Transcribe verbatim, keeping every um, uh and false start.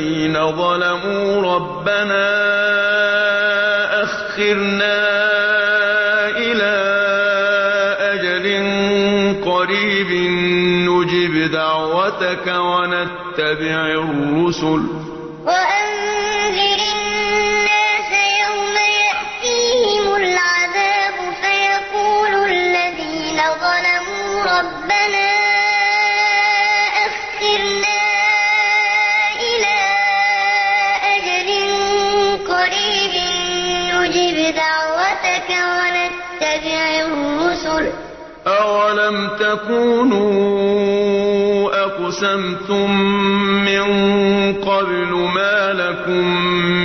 الذين ظلموا ربنا أخرنا إلى أجل قريب نجب دعوتك ونتبع الرسل وأنذر الناس يوم يأتيهم العذاب فيقول الذين ظلموا ربنا أخرنا إلى أجل قريب نجب دعوتك ونتبع الرسل أولم تكونوا أقسمتم من قبل ما لكم